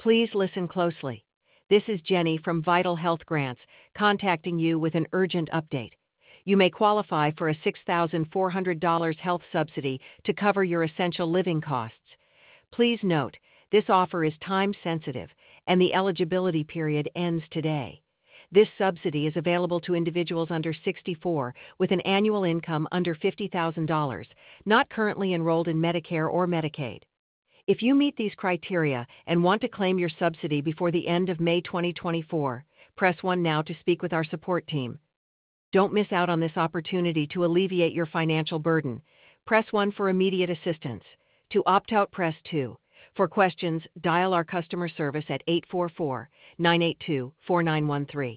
Please listen closely. This is Jenny from Vital Health Grants, contacting you with an urgent update. You may qualify for a $6,400 health subsidy to cover your essential living costs. Please note, this offer is time-sensitive, and the eligibility period ends today. This subsidy is available to individuals under 64 with an annual income under $50,000, not currently enrolled in Medicare or Medicaid. If you meet these criteria and want to claim your subsidy before the end of May 2024, press 1 now to speak with our support team. Don't miss out on this opportunity to alleviate your financial burden. Press 1 for immediate assistance. To opt out, press 2. For questions, dial our customer service at 844-982-4913.